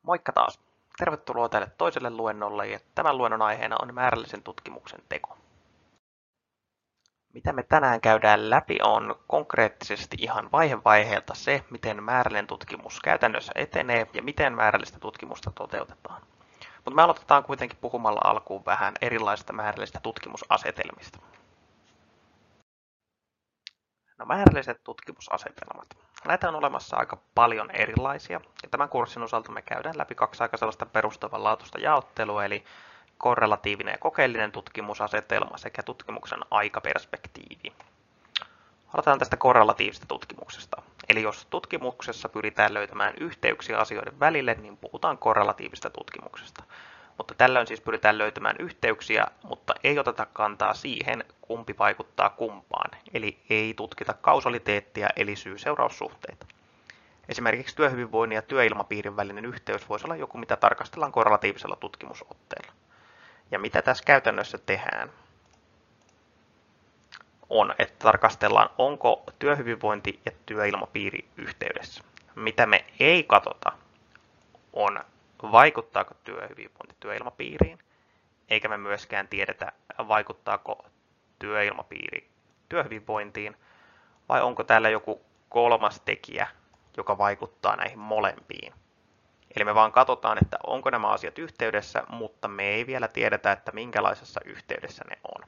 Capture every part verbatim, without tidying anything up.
Moikka taas! Tervetuloa tälle toiselle luennolle ja tämän luennon aiheena on määrällisen tutkimuksen teko. Mitä me tänään käydään läpi on konkreettisesti ihan vaihe vaiheelta se, miten määrällinen tutkimus käytännössä etenee ja miten määrällistä tutkimusta toteutetaan. Mutta me aloitetaan kuitenkin puhumalla alkuun vähän erilaisista määrällisistä tutkimusasetelmista. No, määrälliset tutkimusasetelmat. Näitä on olemassa aika paljon erilaisia, ja tämän kurssin osalta me käydään läpi kaksi aika sellaista perustavanlaatuista jaottelua, eli korrelatiivinen ja kokeellinen tutkimusasetelma sekä tutkimuksen aikaperspektiivi. Aloitetaan tästä korrelatiivisesta tutkimuksesta. Eli jos tutkimuksessa pyritään löytämään yhteyksiä asioiden välille, niin puhutaan korrelatiivisesta tutkimuksesta. Mutta tällöin siis pyritään löytämään yhteyksiä, mutta ei oteta kantaa siihen, kumpi vaikuttaa kumpaan. Eli ei tutkita kausaliteettia eli syy-seuraussuhteita. Esimerkiksi työhyvinvoinnin ja työilmapiirin välinen yhteys voisi olla joku, mitä tarkastellaan korrelatiivisella tutkimusotteella. Ja mitä tässä käytännössä tehdään, on, että tarkastellaan, onko työhyvinvointi ja työilmapiiri yhteydessä. Mitä me ei katsota, on, vaikuttaako työhyvinvointi työilmapiiriin, eikä me myöskään tiedetä, vaikuttaako työilmapiiri työhyvinvointiin, vai onko täällä joku kolmas tekijä, joka vaikuttaa näihin molempiin. Eli me vaan katsotaan, että onko nämä asiat yhteydessä, mutta me ei vielä tiedetä, että minkälaisessa yhteydessä ne on.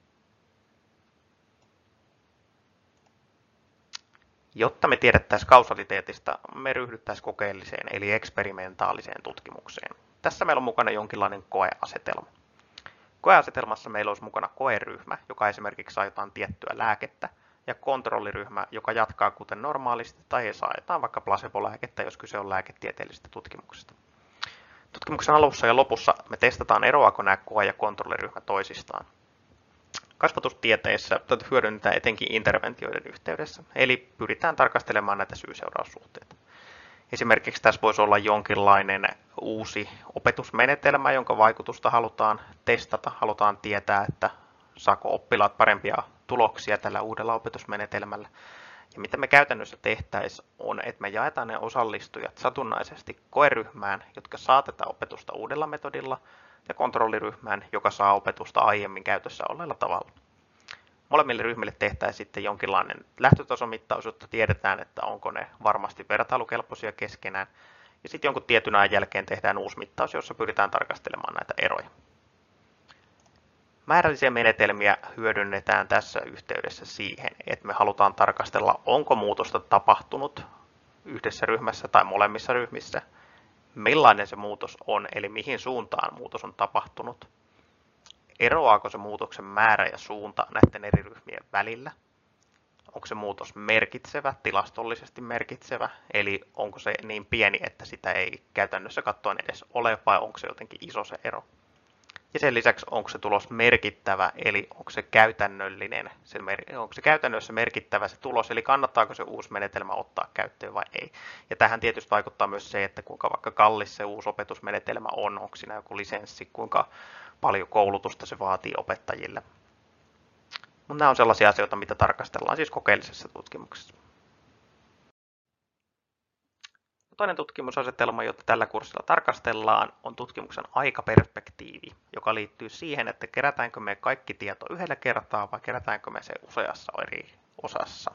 Jotta me tiedettäisiin kausaliteetista, me ryhdyttäisiin kokeelliseen eli eksperimentaaliseen tutkimukseen. Tässä meillä on mukana jonkinlainen koeasetelma. Koeasetelmassa meillä olisi mukana koeryhmä, joka esimerkiksi saa jotain tiettyä lääkettä, ja kontrolliryhmä, joka jatkaa kuten normaalisti, tai ei saa jotain vaikka placebo-lääkettä, jos kyse on lääketieteellisestä tutkimuksesta. Tutkimuksen alussa ja lopussa me testataan, eroako nämä koe- ja kontrolliryhmä toisistaan. Kasvatustieteissä tätä hyödynnetään etenkin interventioiden yhteydessä, eli pyritään tarkastelemaan näitä syy-seuraussuhteita. Esimerkiksi tässä voisi olla jonkinlainen uusi opetusmenetelmä, jonka vaikutusta halutaan testata. Halutaan tietää, että saako oppilaat parempia tuloksia tällä uudella opetusmenetelmällä. Ja mitä me käytännössä tehtäisiin on, että me jaetaan ne osallistujat satunnaisesti koeryhmään, jotka saa tätä opetusta uudella metodilla, ja kontrolliryhmään, joka saa opetusta aiemmin käytössä olleella tavalla. Molemmille ryhmille tehtäisiin sitten jonkinlainen lähtötasomittaus, jotta tiedetään, että onko ne varmasti vertailukelpoisia keskenään. Ja sitten jonkun tietyn ajan jälkeen tehdään uusi mittaus, jossa pyritään tarkastelemaan näitä eroja. Määrällisiä menetelmiä hyödynnetään tässä yhteydessä siihen, että me halutaan tarkastella, onko muutosta tapahtunut yhdessä ryhmässä tai molemmissa ryhmissä, millainen se muutos on, eli mihin suuntaan muutos on tapahtunut, eroaako se muutoksen määrä ja suunta näiden eri ryhmien välillä, onko se muutos merkitsevä, tilastollisesti merkitsevä, eli onko se niin pieni, että sitä ei käytännössä katsoen edes ole, vai onko se jotenkin iso se ero. Ja sen lisäksi onko se tulos merkittävä, eli onko se käytännöllinen, se mer- onko se käytännössä merkittävä se tulos, eli kannattaako se uusi menetelmä ottaa käyttöön vai ei. Ja tähän tietysti vaikuttaa myös se, että kuinka vaikka kallis se uusi opetusmenetelmä on, onko siinä joku lisenssi, kuinka paljon koulutusta se vaatii opettajille. Mutta nämä on sellaisia asioita, mitä tarkastellaan siis kokeellisessa tutkimuksessa. Toinen tutkimusasetelma, jota tällä kurssilla tarkastellaan, on tutkimuksen aikaperspektiivi, joka liittyy siihen, että kerätäänkö me kaikki tieto yhdellä kertaa vai kerätäänkö me se useassa eri osassa.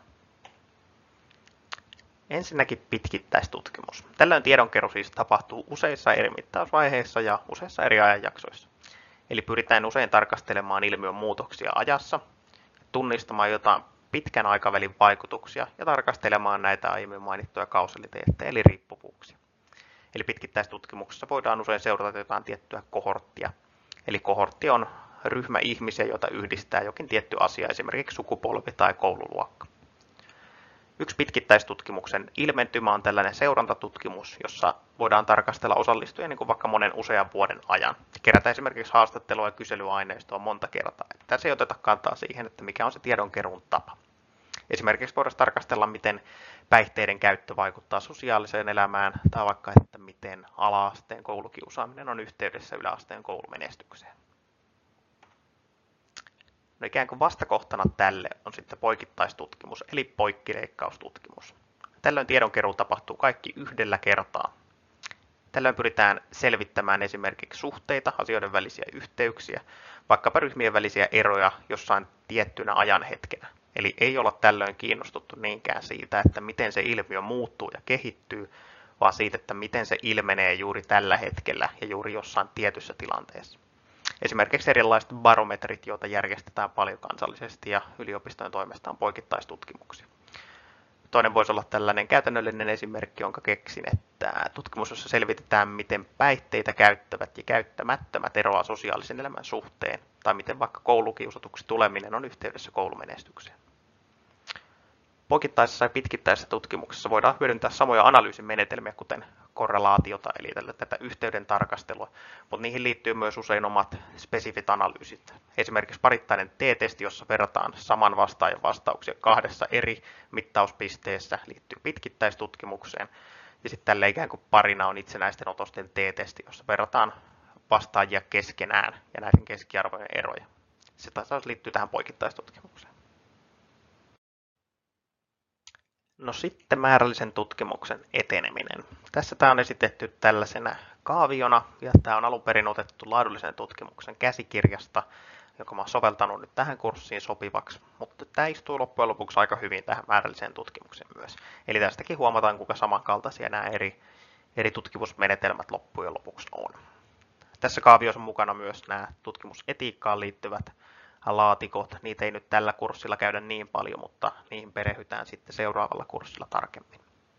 Ensinnäkin pitkittäistutkimus. Tällöin tiedonkeruu siis tapahtuu useissa eri mittausvaiheissa ja useissa eri ajanjaksoissa. Eli pyritään usein tarkastelemaan ilmiön muutoksia ajassa, tunnistamaan jotain pitkän aikavälin vaikutuksia ja tarkastelemaan näitä aiemmin mainittuja kausaliteetteja eli riippuvuuksia. Eli pitkittäistutkimuksessa voidaan usein seurata jotain tiettyä kohorttia. Eli kohortti on ryhmä ihmisiä, joita yhdistää jokin tietty asia, esimerkiksi sukupolvi tai koululuokka. Yksi pitkittäistutkimuksen ilmentymä on tällainen seurantatutkimus, jossa voidaan tarkastella osallistujia niin kuin vaikka monen usean vuoden ajan. Kerätään esimerkiksi haastattelua ja kyselyaineistoa monta kertaa. Tässä ei oteta kantaa siihen, että mikä on se tiedonkeruun tapa. Esimerkiksi voidaan tarkastella, miten päihteiden käyttö vaikuttaa sosiaaliseen elämään, tai vaikka, että miten ala-asteen koulukiusaaminen on yhteydessä yläasteen koulumenestykseen. No ikään kuin vastakohtana tälle on sitten poikittaistutkimus, eli poikkileikkaustutkimus. Tällöin tiedonkeruu tapahtuu kaikki yhdellä kertaa. Tällöin pyritään selvittämään esimerkiksi suhteita, asioiden välisiä yhteyksiä, vaikkapa ryhmien välisiä eroja jossain tiettynä ajanhetkenä. Eli ei olla tällöin kiinnostuttu niinkään siitä, että miten se ilmiö muuttuu ja kehittyy, vaan siitä, että miten se ilmenee juuri tällä hetkellä ja juuri jossain tietyssä tilanteessa. Esimerkiksi erilaiset barometrit, joita järjestetään paljon kansallisesti ja yliopistojen toimesta on poikittaistutkimuksia. Toinen voisi olla tällainen käytännöllinen esimerkki, jonka keksin, että tutkimus, jossa selvitetään, miten päihteitä käyttävät ja käyttämättömät eroaa sosiaalisen elämän suhteen, tai miten vaikka koulukiusatuksi tuleminen on yhteydessä koulumenestykseen. Poikittaisessa ja pitkittäisessä tutkimuksessa voidaan hyödyntää samoja analyysimenetelmiä, kuten korrelaatiota, eli tätä yhteyden tarkastelua, mutta niihin liittyy myös usein omat spesifit analyysit. Esimerkiksi parittainen T-testi, jossa verrataan saman vastaajan vastauksia kahdessa eri mittauspisteessä, liittyy pitkittäistutkimukseen. Ja sitten tällä ikään kuin parina on itsenäisten otosten T-testi, jossa verrataan vastaajia keskenään ja näiden keskiarvojen eroja. Se taas liittyy tähän poikittaistutkimukseen. No sitten määrällisen tutkimuksen eteneminen. Tässä tämä on esitetty tällaisena kaaviona, ja tämä on alun perin otettu laadullisen tutkimuksen käsikirjasta, joka mä oon soveltanut nyt tähän kurssiin sopivaksi, mutta tämä istuu loppujen lopuksi aika hyvin tähän määrälliseen tutkimukseen myös. Eli tästäkin huomataan, kuinka samankaltaisia nämä eri, eri tutkimusmenetelmät loppujen lopuksi on. Tässä kaaviossa on mukana myös nämä tutkimusetiikkaan liittyvät laatikot. Niitä ei nyt tällä kurssilla käydä niin paljon, mutta niihin perehdytään sitten seuraavalla kurssilla tarkemmin.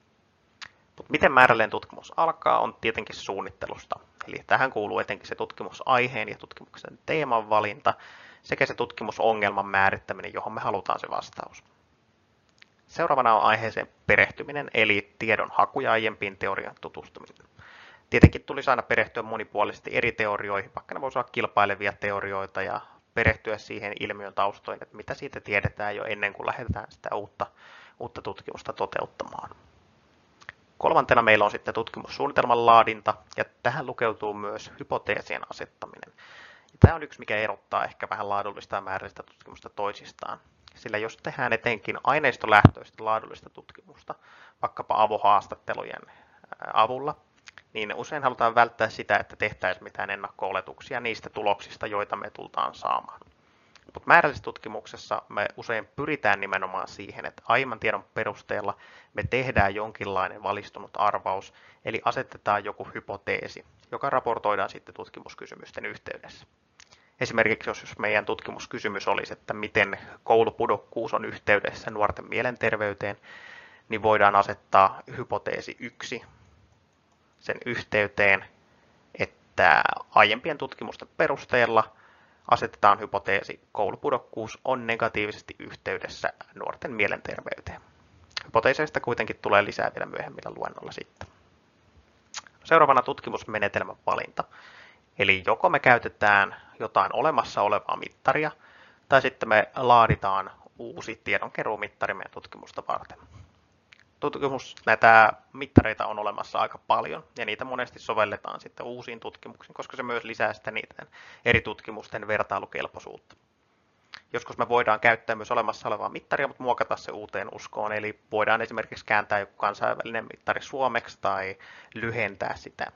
Mutta miten määrällinen tutkimus alkaa, on tietenkin suunnittelusta. Eli tähän kuuluu etenkin se tutkimusaiheen ja tutkimuksen teeman valinta sekä se tutkimusongelman määrittäminen, johon me halutaan se vastaus. Seuraavana on aiheeseen perehtyminen, eli tiedon haku ja aiempiin teorian tutustuminen. Tietenkin tulisi aina perehtyä monipuolisesti eri teorioihin, vaikka ne voisivat olla kilpailevia teorioita ja perehtyä siihen ilmiön taustoihin, että mitä siitä tiedetään jo ennen kuin lähdetään sitä uutta, uutta tutkimusta toteuttamaan. Kolmantena meillä on sitten tutkimussuunnitelman laadinta, ja tähän lukeutuu myös hypoteesien asettaminen. Ja tämä on yksi, mikä erottaa ehkä vähän laadullista ja määrällistä tutkimusta toisistaan. Sillä jos tehdään etenkin aineistolähtöistä laadullista tutkimusta, vaikkapa avohaastattelujen avulla, niin usein halutaan välttää sitä, että tehtäisiin mitään ennakko-oletuksia niistä tuloksista, joita me tultaan saamaan. Mutta määrällisessä tutkimuksessa me usein pyritään nimenomaan siihen, että aiemman tiedon perusteella me tehdään jonkinlainen valistunut arvaus, eli asetetaan joku hypoteesi, joka raportoidaan sitten tutkimuskysymysten yhteydessä. Esimerkiksi jos meidän tutkimuskysymys olisi, että miten koulupudokkuus on yhteydessä nuorten mielenterveyteen, niin voidaan asettaa hypoteesi yksi sen yhteyteen, että aiempien tutkimusten perusteella asetetaan hypoteesi, koulupudokkuus on negatiivisesti yhteydessä nuorten mielenterveyteen. Hypoteeseista kuitenkin tulee lisää vielä myöhemmillä luennolla sitten. Seuraavana tutkimusmenetelmän valinta. Eli joko me käytetään jotain olemassa olevaa mittaria, tai sitten me laaditaan uusi tiedonkeruumittari meidän tutkimusta varten. Tutkimus, näitä mittareita on olemassa aika paljon, ja niitä monesti sovelletaan sitten uusiin tutkimuksiin, koska se myös lisää sitten niiden eri tutkimusten vertailukelpoisuutta. Joskus me voidaan käyttää myös olemassa olevaa mittaria, mutta muokata se uuteen uskoon, eli voidaan esimerkiksi kääntää joku kansainvälinen mittari suomeksi tai lyhentää sitä.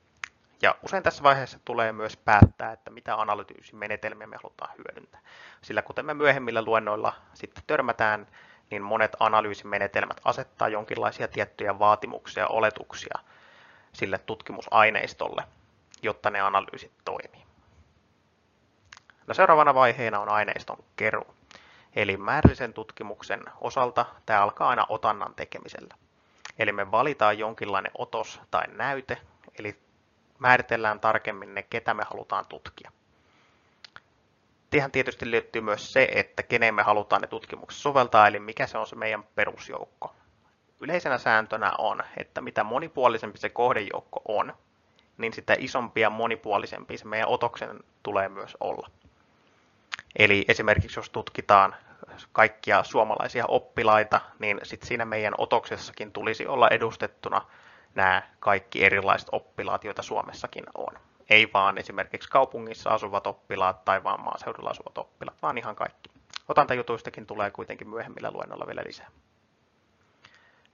Ja usein tässä vaiheessa tulee myös päättää, että mitä analyysimenetelmiä me halutaan hyödyntää. Sillä kuten me myöhemmillä luennoilla sitten törmätään, niin monet analyysimenetelmät asettaa jonkinlaisia tiettyjä vaatimuksia ja oletuksia sille tutkimusaineistolle, jotta ne analyysit toimii. No seuraavana vaiheena on aineiston keruu. Eli määrällisen tutkimuksen osalta tämä alkaa aina otannan tekemisellä. Eli me valitaan jonkinlainen otos tai näyte, eli määritellään tarkemmin ne, ketä me halutaan tutkia. Tähän tietysti liittyy myös se, että keneen me halutaan ne tutkimukset soveltaa, eli mikä se on se meidän perusjoukko. Yleisenä sääntönä on, että mitä monipuolisempi se kohdejoukko on, niin sitä isompi ja monipuolisempi se meidän otoksen tulee myös olla. Eli esimerkiksi jos tutkitaan kaikkia suomalaisia oppilaita, niin sit siinä meidän otoksessakin tulisi olla edustettuna nämä kaikki erilaiset oppilaat, joita Suomessakin on. Ei vaan esimerkiksi kaupungissa asuvat oppilaat tai vaan maaseudulla asuvat oppilaat, vaan ihan kaikki. Otantajutuistakin tulee kuitenkin myöhemmillä luennoilla vielä lisää.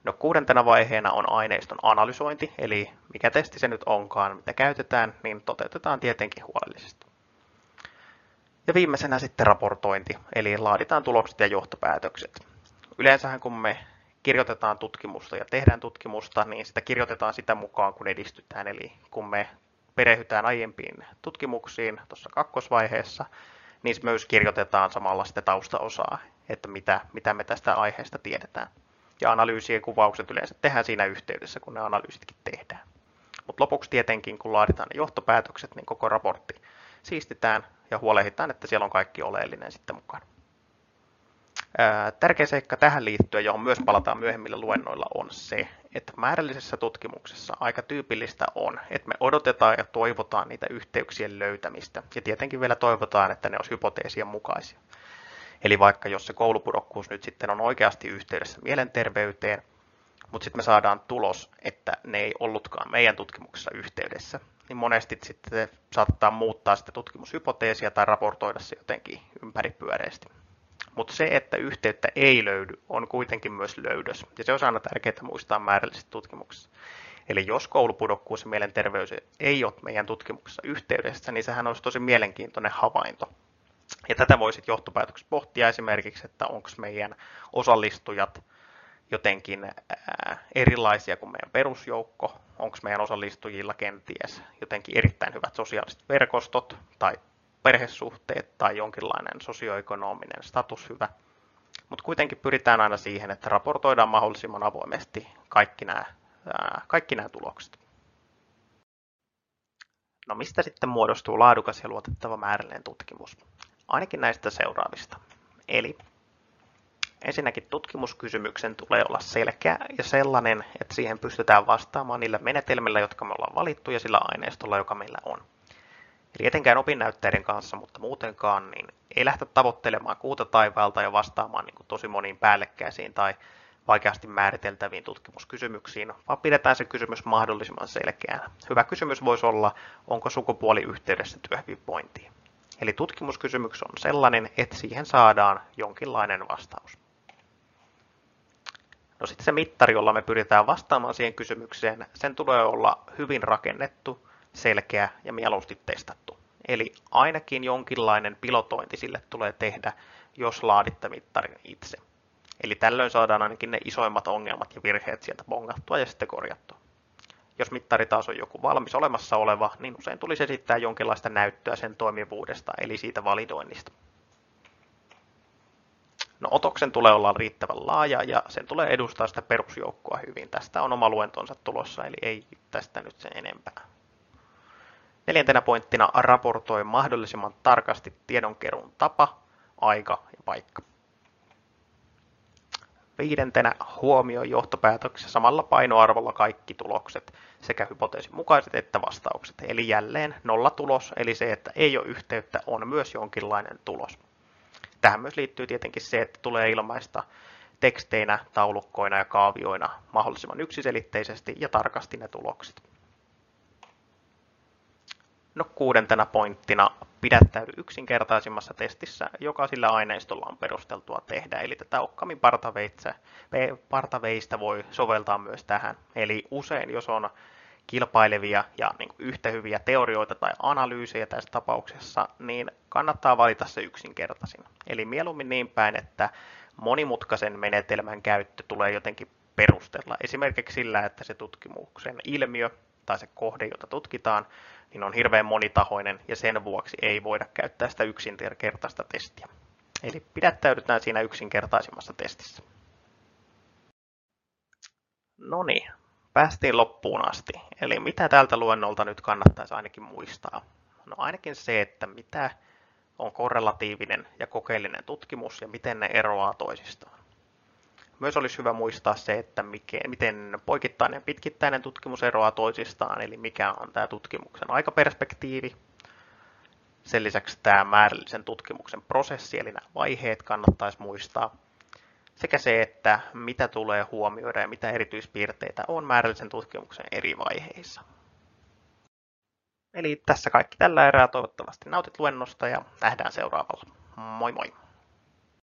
No kuudentena vaiheena on aineiston analysointi, eli mikä testi se nyt onkaan, mitä käytetään, niin toteutetaan tietenkin huolellisesti. Ja viimeisenä sitten raportointi, eli laaditaan tulokset ja johtopäätökset. Yleensähän kun me kirjoitetaan tutkimusta ja tehdään tutkimusta, niin sitä kirjoitetaan sitä mukaan, kun edistytään. Eli kun me perehdytään aiempiin tutkimuksiin tuossa kakkosvaiheessa, niin myös kirjoitetaan samalla sitä taustaosaa, että mitä, mitä me tästä aiheesta tiedetään. Ja analyysien kuvaukset yleensä tehdään siinä yhteydessä, kun ne analyysitkin tehdään. Mutta lopuksi tietenkin, kun laaditaan ne johtopäätökset, niin koko raportti siistitään ja huolehditaan, että siellä on kaikki oleellinen sitten mukana. Ää, tärkeä seikka tähän liittyen, johon myös palataan myöhemmillä luennoilla, on se, että määrällisessä tutkimuksessa aika tyypillistä on, että me odotetaan ja toivotaan niitä yhteyksien löytämistä. Ja tietenkin vielä toivotaan, että ne olisi hypoteesien mukaisia. Eli vaikka jos se koulupudokkuus nyt sitten on oikeasti yhteydessä mielenterveyteen, mutta sitten me saadaan tulos, että ne ei ollutkaan meidän tutkimuksessa yhteydessä, niin monesti sitten saattaa muuttaa sitä tutkimushypoteesia tai raportoida se jotenkin ympäripyöreästi. Mutta se, että yhteyttä ei löydy, on kuitenkin myös löydös. Ja se on aina tärkeää muistaa määrällisessä tutkimuksessa. Eli jos koulupudokkuus ja mielenterveys ei ole meidän tutkimuksessa yhteydessä, niin sehän olisi tosi mielenkiintoinen havainto. Ja tätä voi sitten johtopäätöksessä pohtia esimerkiksi, että onko meidän osallistujat jotenkin ää, erilaisia kuin meidän perusjoukko, onko meidän osallistujilla kenties jotenkin erittäin hyvät sosiaaliset verkostot tai perhesuhteet tai jonkinlainen sosioekonominen status hyvä. Mutta kuitenkin pyritään aina siihen, että raportoidaan mahdollisimman avoimesti kaikki nämä, ää, kaikki nämä tulokset. No mistä sitten muodostuu laadukas ja luotettava määrällinen tutkimus? Ainakin näistä seuraavista. Eli ensinnäkin tutkimuskysymyksen tulee olla selkeä ja sellainen, että siihen pystytään vastaamaan niillä menetelmillä, jotka me ollaan valittu ja sillä aineistolla, joka meillä on. Eli etenkään opinnäytteiden kanssa, mutta muutenkaan, niin ei lähteä tavoittelemaan kuuta taivaalta ja vastaamaan niin kuin tosi moniin päällekkäisiin tai vaikeasti määriteltäviin tutkimuskysymyksiin, vaan pidetään se kysymys mahdollisimman selkeänä. Hyvä kysymys voisi olla, onko sukupuoli yhteydessä työhyvinvointiin. Eli tutkimuskysymys on sellainen, että siihen saadaan jonkinlainen vastaus. No sitten se mittari, jolla me pyritään vastaamaan siihen kysymykseen, sen tulee olla hyvin rakennettu, selkeä ja mieluusti testattu. Eli ainakin jonkinlainen pilotointi sille tulee tehdä, jos laaditte mittarin itse. Eli tällöin saadaan ainakin ne isoimmat ongelmat ja virheet sieltä bongattua ja sitten korjattua. Jos mittari taas on joku valmis olemassa oleva, niin usein tulisi esittää jonkinlaista näyttöä sen toimivuudesta, eli siitä validoinnista. No, otoksen tulee olla riittävän laaja ja sen tulee edustaa sitä perusjoukkoa hyvin. Tästä on oma luentonsa tulossa, eli ei tästä nyt sen enempää. Neljäntenä pointtina raportoi mahdollisimman tarkasti tiedonkeruun tapa, aika ja paikka. Viidentenä huomioi johtopäätöksessä samalla painoarvolla kaikki tulokset, sekä hypoteesin mukaiset että vastaukset. Eli jälleen nollatulos, eli se, että ei ole yhteyttä, on myös jonkinlainen tulos. Tähän myös liittyy tietenkin se, että tulee ilmaista teksteinä, taulukkoina ja kaavioina mahdollisimman yksiselitteisesti ja tarkasti ne tulokset. No kuudentena pointtina pidättäydy yksinkertaisimmassa testissä, joka sillä aineistolla on perusteltua tehdä. Eli tätä Occamin partaveistä voi soveltaa myös tähän. Eli usein, jos on kilpailevia ja niin kuin yhtä hyviä teorioita tai analyysejä tässä tapauksessa, niin kannattaa valita se yksinkertaisin. Eli mieluummin niin päin, että monimutkaisen menetelmän käyttö tulee jotenkin perustella. Esimerkiksi sillä, että se tutkimuksen ilmiö tai se kohde, jota tutkitaan, niin on hirveän monitahoinen ja sen vuoksi ei voida käyttää sitä yksinkertaista testiä. Eli pidättäydytään siinä yksinkertaisimmassa testissä. No niin, päästiin loppuun asti. Eli mitä tältä luennolta nyt kannattaisi ainakin muistaa? No ainakin se, että mitä on korrelatiivinen ja kokeellinen tutkimus ja miten ne eroaa toisistaan. Myös olisi hyvä muistaa se, että miten poikittainen ja pitkittäinen tutkimus eroaa toisistaan, eli mikä on tämä tutkimuksen aikaperspektiivi. Sen lisäksi tämä määrällisen tutkimuksen prosessi, eli nämä vaiheet kannattaisi muistaa. Sekä se, että mitä tulee huomioida ja mitä erityispiirteitä on määrällisen tutkimuksen eri vaiheissa. Eli tässä kaikki tällä erää. Toivottavasti nautit luennosta ja nähdään seuraavalla. Moi moi!